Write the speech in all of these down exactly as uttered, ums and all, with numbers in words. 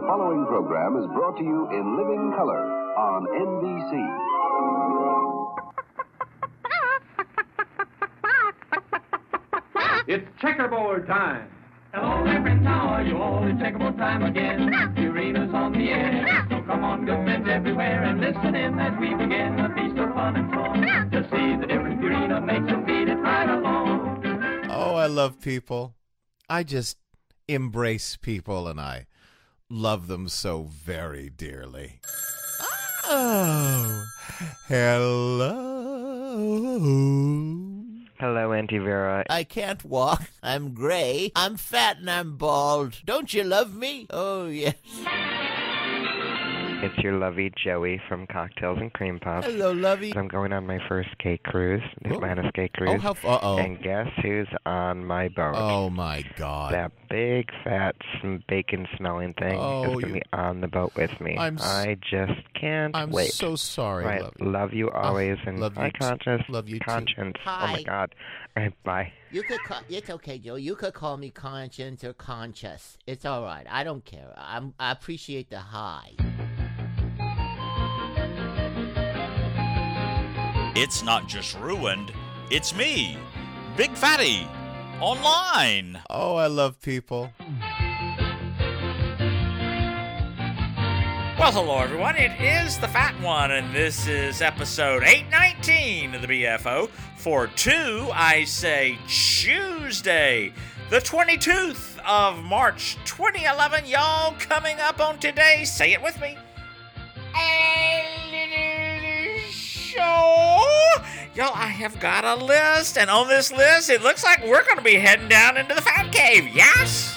following program is brought to you in living color on N B C. It's checkerboard time. Hello there, friends, how are you all? It's checkerboard time again. Purina's on the air. So come on, good friends everywhere, and listen in as we begin a feast of fun and song. To see the difference Purina makes and feed it right along. Oh, I love people. I just embrace people, and I love them so very dearly. Oh, hello. Hello, Auntie Vera. I can't walk. I'm gray. I'm fat and I'm bald. Don't you love me? Oh, yes. It's your lovey Joey from Cocktails and Cream Puffs. Hello, lovey. I'm going on my first skate cruise, the Oh. Atlantis skate cruise. Oh, how f- uh-oh. And guess who's on my boat? Oh, my God. That big, fat, sm- bacon-smelling thing Oh, is going to you- be on the boat with me. I'm s- I just can't I'm wait. so sorry, Right, love. love you always, Oh, and love you hi, t- conscience. love you too. conscience. Oh, my Hi. God. All right, bye. You could call, it's okay, Joe. You could call me conscience or conscious. It's all right. I don't care. I'm, I appreciate the hi. It's not just ruined, it's me, Big Fatty, online. Oh, I love people. Well, hello everyone, it is the Fat One, and this is episode eight nineteen of the B F O for two, I say, Tuesday, the twenty-twoth of March, twenty eleven. Y'all, coming up on today, say it with me, a show. Y'all, I have got a list, and on this list, it looks like we're going to be heading down into the Fat Cave, yes?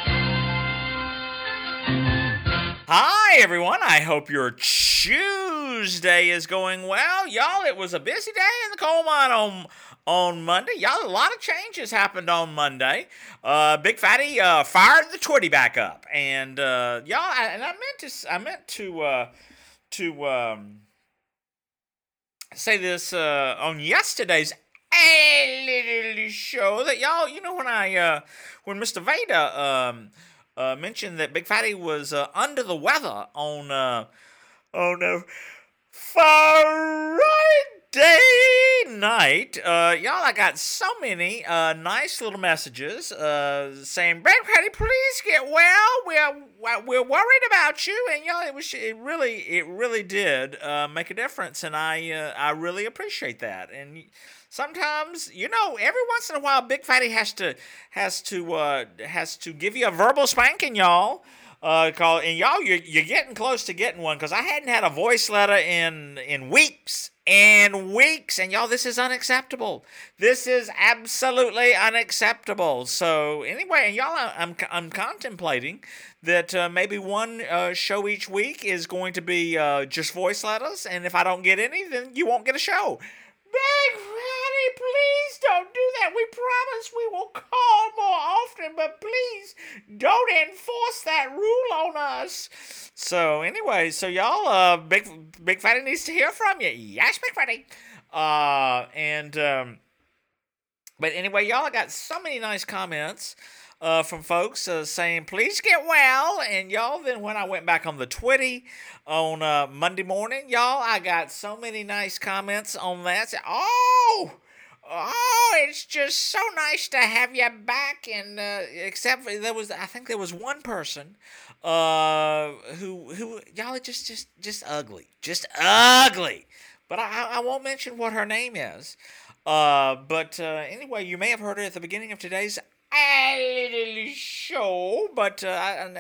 Hi, everyone. I hope your Tuesday is going well. Y'all, it was a busy day in the coal mine on, on Monday. Y'all, a lot of changes happened on Monday. Uh, Big Fatty uh, fired the Twitty back up. And, uh, y'all, I, and I meant to, I meant to, uh, to, um, say this, uh, on yesterday's a little show that y'all, you know, when I, uh, when Mister Veda, um, Uh, mentioned that Big Fatty was uh, under the weather on uh, on uh, Friday night. Uh, y'all, I got so many uh, nice little messages uh, saying, "Big Fatty, please get well. We're we're worried about you." And y'all, it was it really it really did uh, make a difference, and I uh, I really appreciate that. And sometimes, you know, every once in a while, Big Fatty has to has to uh, has to give you a verbal spanking, y'all. Uh, call and y'all, you're you're getting close to getting one, because I hadn't had a voice letter in in weeks and weeks, and y'all, this is unacceptable. This is absolutely unacceptable. So anyway, and y'all, I'm I'm contemplating that uh, maybe one uh, show each week is going to be uh, just voice letters, and if I don't get any, then you won't get a show. Big Fatty, please don't do that. We promise we will call more often, but please don't enforce that rule on us. So anyway, so y'all, uh, Big Big Fatty needs to hear from you. Yes, Big Fatty. Uh, and um, but anyway, y'all, I got so many nice comments uh, from folks uh, saying, please get well. And y'all, then when I went back on the Twitty on uh, Monday morning, y'all, I got so many nice comments on that. Say, oh, oh, it's just so nice to have you back. And uh, except for there was, I think there was one person uh, who, who, y'all, it just, just, just ugly, just ugly. But I, I won't mention what her name is. Uh, but uh, anyway, you may have heard her at the beginning of today's a little show, but uh,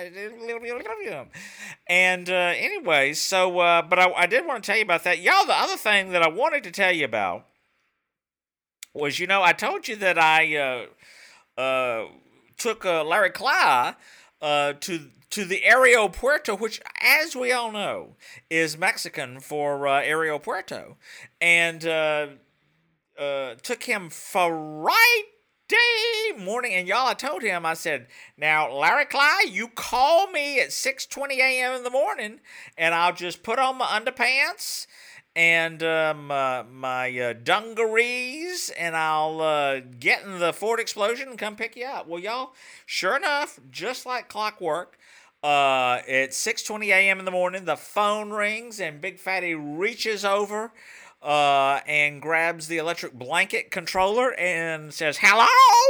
and uh, anyway, so uh, but I, I did want to tell you about that, y'all. The other thing that I wanted to tell you about was, you know, I told you that I uh, uh, took uh, Larry Cly uh, to to the Aeropuerto, which, as we all know, is Mexican for uh, Aeropuerto, and uh, uh, took him for right. Day morning, and y'all, I told him, I said, now, Larry Cly, you call me at six twenty a.m. in the morning, and I'll just put on my underpants and uh, my, my uh, dungarees, and I'll uh, get in the Ford Explosion and come pick you up. Well, y'all, sure enough, just like clockwork, Uh, it's six twenty a.m. in the morning. The phone rings, and Big Fatty reaches over uh, and grabs the electric blanket controller and says, "Hello?"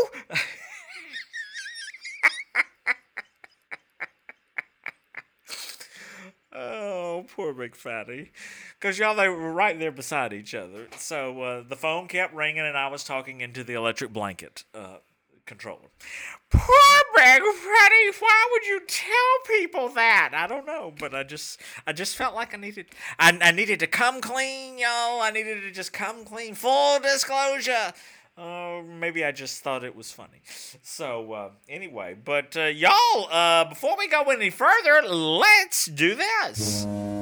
Oh, poor Big Fatty. Because, y'all, they were right there beside each other. So uh, the phone kept ringing, and I was talking into the electric blanket uh, controller. Poor Big Fatty, why would you tell people that? I don't know, but I just I just felt like I needed I, I needed to come clean, y'all. I needed to just come clean. Full disclosure. Uh, maybe I just thought it was funny. So, uh, anyway, but uh, y'all, uh, before we go any further, let's do this.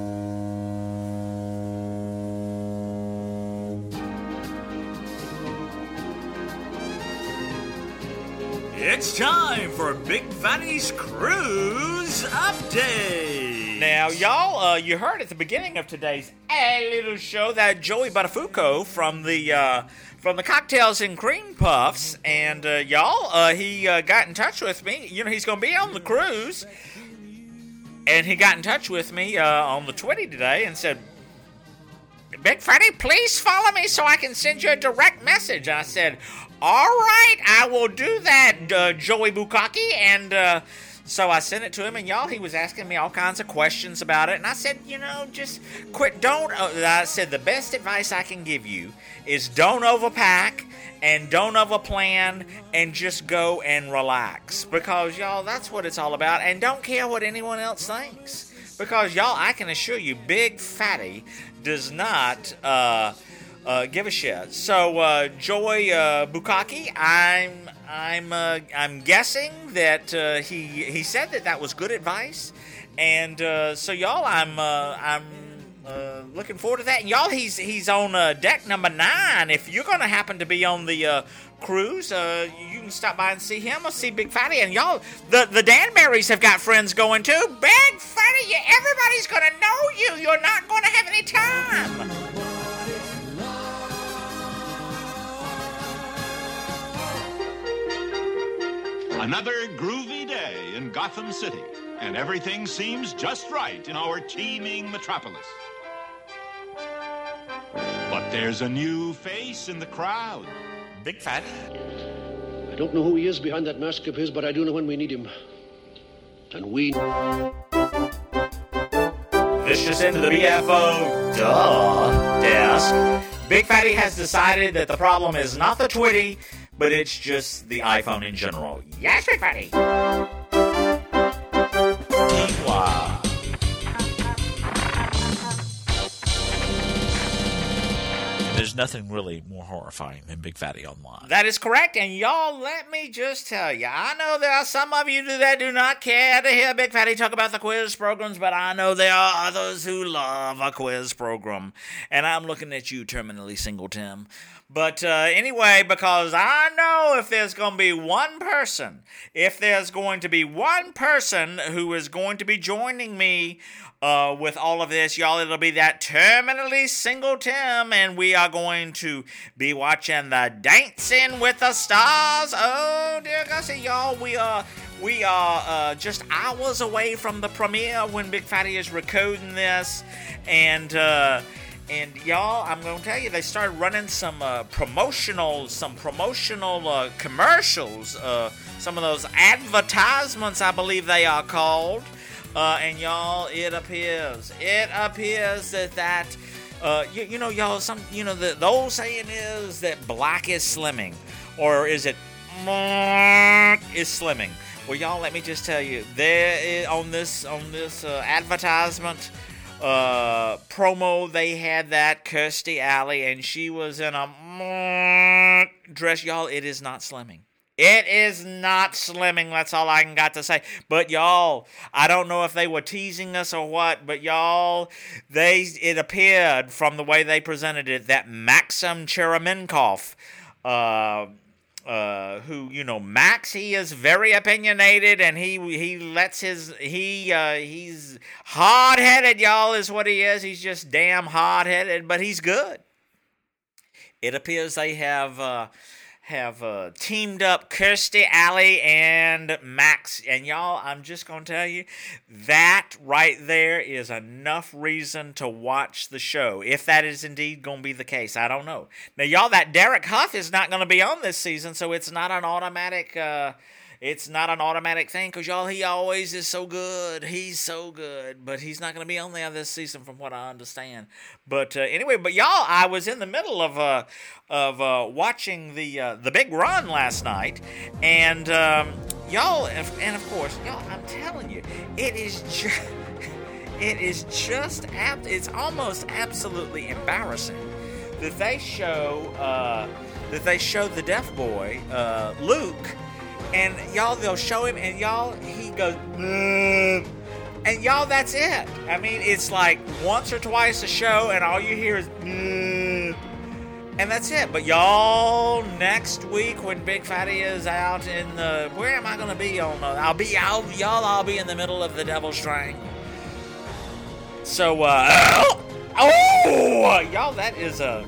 It's time for Big Fatty's Cruise Update. Now, y'all, uh, you heard at the beginning of today's A Little Show that Joey Buttafuoco from the uh, from the Cocktails and Cream Puffs, and uh, y'all, uh, he uh, got in touch with me. You know, he's going to be on the cruise, and he got in touch with me uh, on the Twitty today and said, "Big Fatty, please follow me so I can send you a direct message." I said, "All right, I will do that, uh, Joey Bukaki." And uh, so I sent it to him, and y'all, he was asking me all kinds of questions about it. And I said, you know, just quit. Don't. Uh, I said, the best advice I can give you is don't overpack and don't overplan and just go and relax. Because, y'all, that's what it's all about. And don't care what anyone else thinks. Because, y'all, I can assure you, Big Fatty does not uh, uh, give a shit. So, uh, Joy uh, Bukaki, I'm I'm uh, I'm guessing that uh, he he said that that was good advice, and uh, so y'all, I'm uh, I'm uh, looking forward to that. And y'all, he's he's on uh, deck number nine. If you're gonna happen to be on the uh, cruise, uh, you can stop by and see him or see Big Fatty. And y'all, the the Danberries have got friends going too. Big Fatty, you, everybody's gonna know you. You're not gonna have any time. Another groovy day in Gotham City, and everything seems just right in our teeming metropolis. But there's a new face in the crowd. Big Fatty. I don't know who he is behind that mask of his, but I do know when we need him. And we... This just into the B F O duh desk. Big Fatty has decided that the problem is not the Twitty, but it's just the iPhone in general. Yes, Big Fatty. T-Y. There's nothing really more horrifying than Big Fatty online. That is correct, and y'all, let me just tell you, I know there are some of you that do not care to hear Big Fatty talk about the quiz programs, but I know there are others who love a quiz program, and I'm looking at you, terminally single Tim. But uh, anyway, because I know if there's going to be one person, if there's going to be one person who is going to be joining me uh, with all of this, y'all, it'll be that terminally single Tim, and we are going to be watching the Dancing with the Stars. Oh, dear Gussie, y'all, we are... We are uh, just hours away from the premiere when Big Fatty is recording this, and uh, and y'all, I'm gonna tell you, they started running some uh, promotional, some promotional uh, commercials, uh, some of those advertisements, I believe they are called, uh, and y'all, it appears, it appears that that, uh, you, you know, y'all, some, you know, the, the old saying is that black is slimming, or is it is slimming? Well, y'all, let me just tell you, there is, on this on this uh, advertisement uh, promo, they had that Kirstie Alley, and she was in a dress. Y'all, it is not slimming. It is not slimming. That's all I got to say. But y'all, I don't know if they were teasing us or what, but y'all, they it appeared from the way they presented it that Maxim Cheremenkov, uh, Uh, who, you know, Max, he is very opinionated, and he he lets his, he, uh, he's hard-headed, y'all, is what he is. He's just damn hard-headed, but he's good. It appears they have, uh, have uh, teamed up Kirstie Alley and Max. And y'all, I'm just going to tell you, that right there is enough reason to watch the show. If that is indeed going to be the case, I don't know. Now, y'all, that Derek Huff is not going to be on this season, so it's not an automatic... Uh, It's not an automatic thing because, y'all, he always is so good. He's so good. But he's not going to be on there this season from what I understand. But uh, anyway, but, y'all, I was in the middle of uh, of uh, watching the uh, the big run last night. And, um, y'all, and of course, y'all, I'm telling you, it is just, it is just, ab- it's almost absolutely embarrassing that they show, uh, that they show the deaf boy, uh, Luke, and y'all, they'll show him, and y'all, he goes, "Mmm," and y'all, that's it. I mean, it's like once or twice a show, and all you hear is, "Mmm," and that's it. But y'all, next week when Big Fatty is out in the, where am I gonna be on? The, I'll be out, y'all. I'll be in the middle of the Devil's Triangle. So, uh, oh, y'all, that is a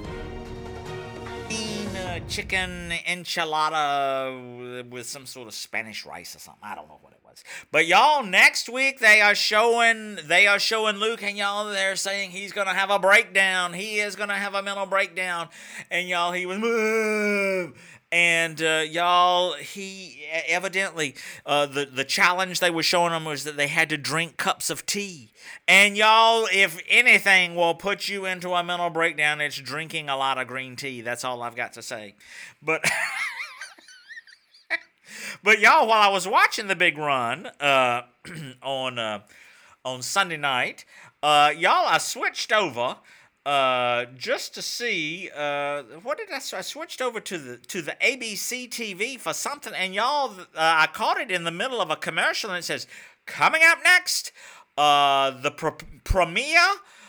chicken enchilada with some sort of Spanish rice or something. I don't know what it was. But y'all, next week they are showing they are showing Luke, and y'all, they're saying he's gonna have a breakdown. He is gonna have a mental breakdown. And y'all, he was move. And uh, y'all, he evidently uh, the the challenge they were showing him was that they had to drink cups of tea. And y'all, if anything will put you into a mental breakdown, it's drinking a lot of green tea. That's all I've got to say. But but y'all, while I was watching the big run uh, on uh, on Sunday night, uh, y'all, I switched over. Uh, just to see, uh, what did I, I switched over to the, to the A B C T V for something, and y'all, uh, I caught it in the middle of a commercial, and it says, coming up next, uh, the pr- premiere,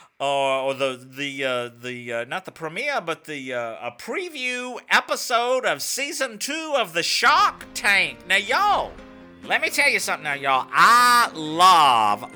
or, or the, the, uh, the, uh, not the premiere, but the, uh, a preview episode of season two of the Shark Tank. Now, y'all, let me tell you something now, y'all. I love,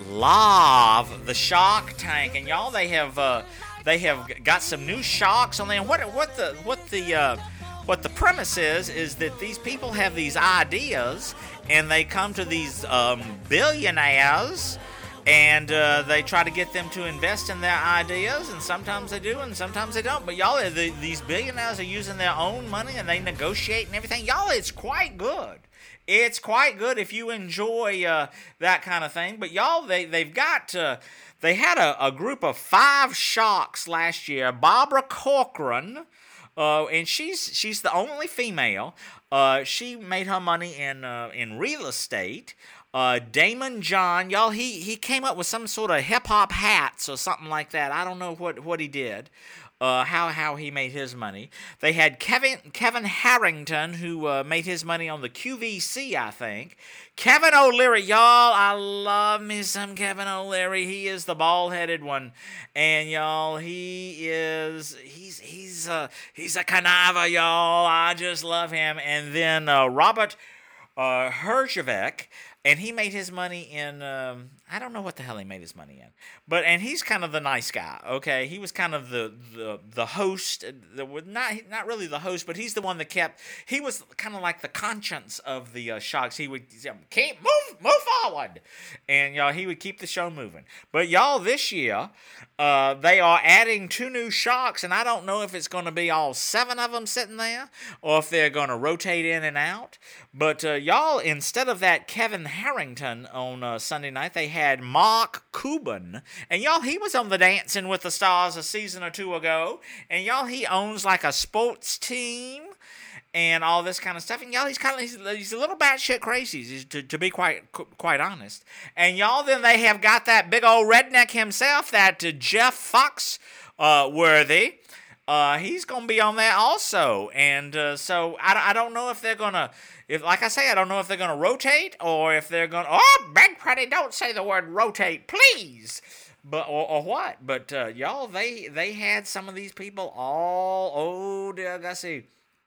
love the Shark Tank, and y'all, they have, uh, They have got some new sharks on there. And what what the what the uh, what the premise is is that these people have these ideas, and they come to these um, billionaires, and uh, they try to get them to invest in their ideas. And sometimes they do, and sometimes they don't. But y'all, the, these billionaires are using their own money, and they negotiate and everything. Y'all, it's quite good. It's quite good if you enjoy uh, that kind of thing. But y'all, they they've got. Uh, They had a, a group of five sharks last year. Barbara Corcoran, uh, and she's she's the only female. Uh, she made her money in uh, in real estate. Uh, Damon John, y'all, he he came up with some sort of hip hop hats or something like that. I don't know what, what he did. Uh, how how he made his money. They had Kevin Kevin Harrington, who uh, made his money on the Q V C, I think. Kevin O'Leary, y'all, I love me some Kevin O'Leary. He is the bald-headed one, and y'all, he is he's he's uh, he's a conniver, y'all. I just love him. And then uh, Robert uh, Herjavec, and he made his money in. Um, I don't know what the hell he made his money in, but and he's kind of the nice guy. Okay, he was kind of the the the host. The not not really the host, but he's the one that kept. He was kind of like the conscience of the uh, Sharks. He would keep move move forward, and y'all, he would keep the show moving. But y'all, this year, uh, they are adding two new Sharks, and I don't know if it's going to be all seven of them sitting there, or if they're going to rotate in and out. But uh, y'all, instead of that Kevin Harrington on uh, Sunday night, they had had Mark Cuban, and y'all, he was on the Dancing with the Stars a season or two ago, and y'all, he owns like a sports team and all this kind of stuff, and y'all, he's kind of he's, he's a little batshit crazy, he's, to, to be quite quite honest. And y'all, then they have got that big old redneck himself, that uh, Jeff Fox uh, worthy. Uh, he's gonna be on there also, and uh, so I, I don't know if they're gonna. If, like I say, I don't know if they're going to rotate or if they're going to, oh, Big Pretty, don't say the word rotate, please. But or, or what? But, uh, y'all, they they had some of these people all, oh, dear, let's see.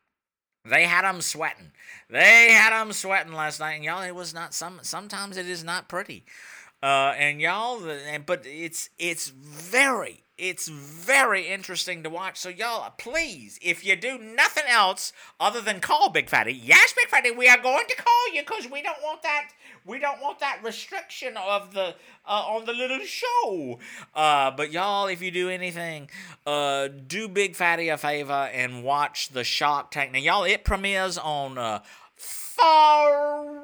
They had them sweating. They had them sweating last night. And, y'all, it was not, some. sometimes it is not pretty. Uh, and y'all, and but it's it's very it's very interesting to watch. So y'all, please, if you do nothing else other than call Big Fatty, yes, Big Fatty, we are going to call you because we don't want that we don't want that restriction of the uh, on the little show. Uh, but y'all, if you do anything, uh, do Big Fatty a favor and watch the Shark Tank. Now y'all, it premieres on uh, Friday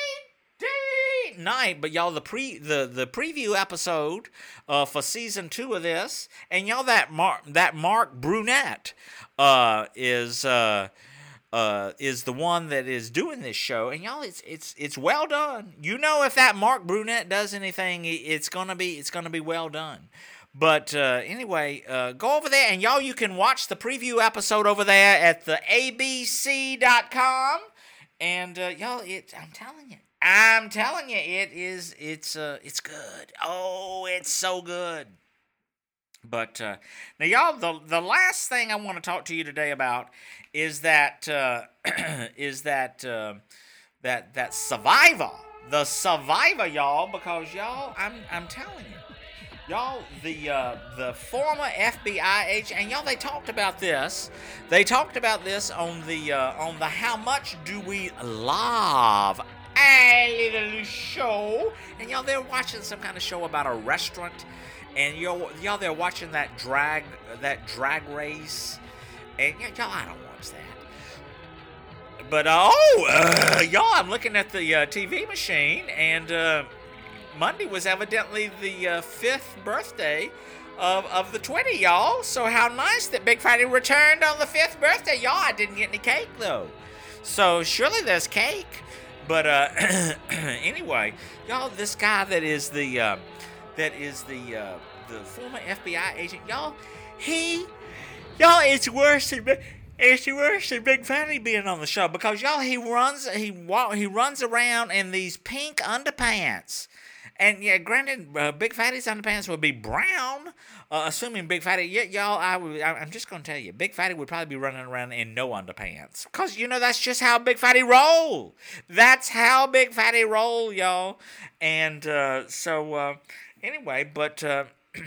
night, but y'all, the pre the the preview episode uh for season two of this, and y'all, that Mark that Mark Brunette uh is uh uh is the one that is doing this show, and y'all, it's it's it's well done. You know, if that Mark Brunette does anything, it's gonna be it's gonna be well done. But uh, anyway, uh, go over there, and y'all, you can watch the preview episode over there at the A B C dot com, and uh, y'all, it I'm telling you. I'm telling you, it is, it's, uh, it's good. Oh, it's so good. But, uh, now y'all, the, the last thing I want to talk to you today about is that, uh, is that, uh, that, that Survivor, the Survivor, y'all, because y'all, I'm, I'm telling you, y'all, the, uh, the former F B I agent, and y'all, they talked about this, they talked about this on the, uh, on the How Much Do We Love a little show, and y'all, they're watching some kind of show about a restaurant, and y'all, y'all, they're watching that drag, that drag race, and y'all, I don't watch that. But uh, oh, uh, y'all, I'm looking at the uh, T V machine, and uh, Monday was evidently the uh, fifth birthday of of the twenty, y'all. So how nice that Big Fatty returned on the fifth birthday, y'all. I didn't get any cake though, so surely there's cake. But uh, anyway, y'all, this guy that is the uh, that is the uh, the former F B I agent, y'all, he, y'all, it's worse than it's worse than Big Fatty being on the show, because y'all, he runs he walk he runs around in these pink underpants. And yeah, granted, uh, Big Fatty's underpants would be brown, uh, assuming Big Fatty. Yeah, y'all, I would, I, I'm just gonna tell you, Big Fatty would probably be running around in no underpants, cause you know that's just how Big Fatty roll. That's how Big Fatty roll, y'all. And uh, so uh, anyway, but uh,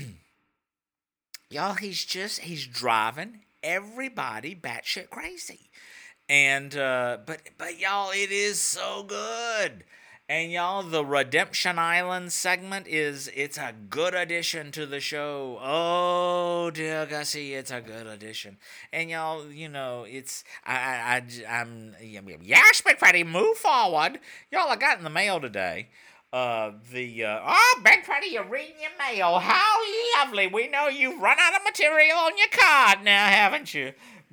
y'all, he's just he's driving everybody batshit crazy. And uh, but but y'all, it is so good. And y'all, the Redemption Island segment is, it's a good addition to the show. Oh, dear Gussie, it's a good addition. And y'all, you know, it's, I, I, I, I'm, yes, Big Fatty, move forward. Y'all, I got in the mail today. Uh, the, uh, oh, Big Fatty, you're reading your mail. How lovely. We know you've run out of material on your card now, haven't you?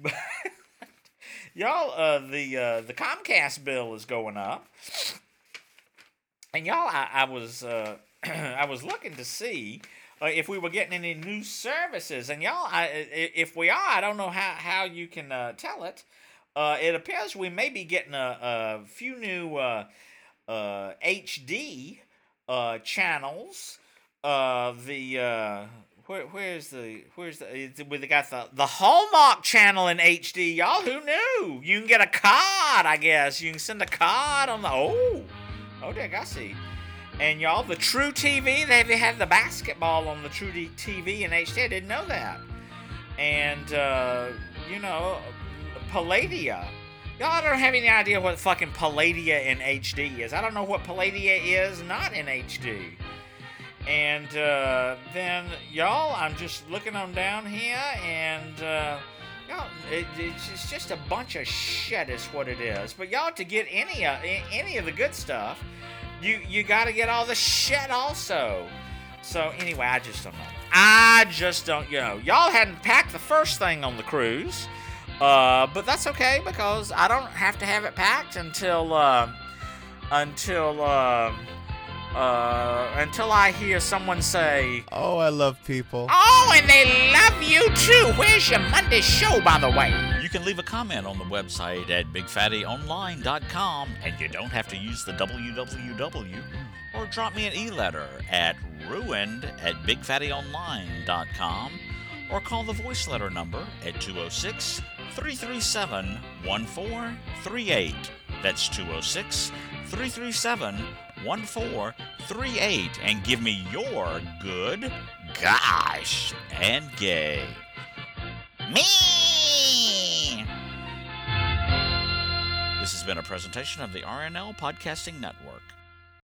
Y'all, uh, the, uh, the Comcast bill is going up. And y'all, I, I was uh, I was looking to see uh, if we were getting any new services. And y'all, I, if we are, I don't know how, how you can uh, tell it. Uh, it appears we may be getting a, a few new uh, uh, H D uh, channels. Uh, the uh, where where's the where's the we got the the Hallmark channel in H D. Y'all, who knew? You can get a card, I guess. You can send a card on the oh. Oh, Dick, I see. And y'all, the True T V, they had the basketball on the True T V in H D. I didn't know that. And, uh, you know, Palladia. Y'all don't have any idea what fucking Palladia in H D is. I don't know what Palladia is not in H D. And uh, then, y'all, I'm just looking on down here, and... Uh, Y'all, it, it's just a bunch of shit is what it is. But y'all, to get any of any of the good stuff, you you got to get all the shit also. So anyway, I just don't know. I just don't, you know. Y'all hadn't packed the first thing on the cruise, uh, but that's okay because I don't have to have it packed until uh, until. Uh, Uh, until I hear someone say, "Oh, I love people." Oh, and they love you too. Where's your Monday show, by the way? You can leave a comment on the website at big fatty online dot com, and you don't have to use the w w w, or drop me an e-letter at ruined at big fatty online dot com, or call the voice letter number at two oh six, three three seven, one four three eight. That's two oh six, three three seven, one four three eight and give me your good, gosh, and gay. Me! This has been a presentation of the R N L Podcasting Network.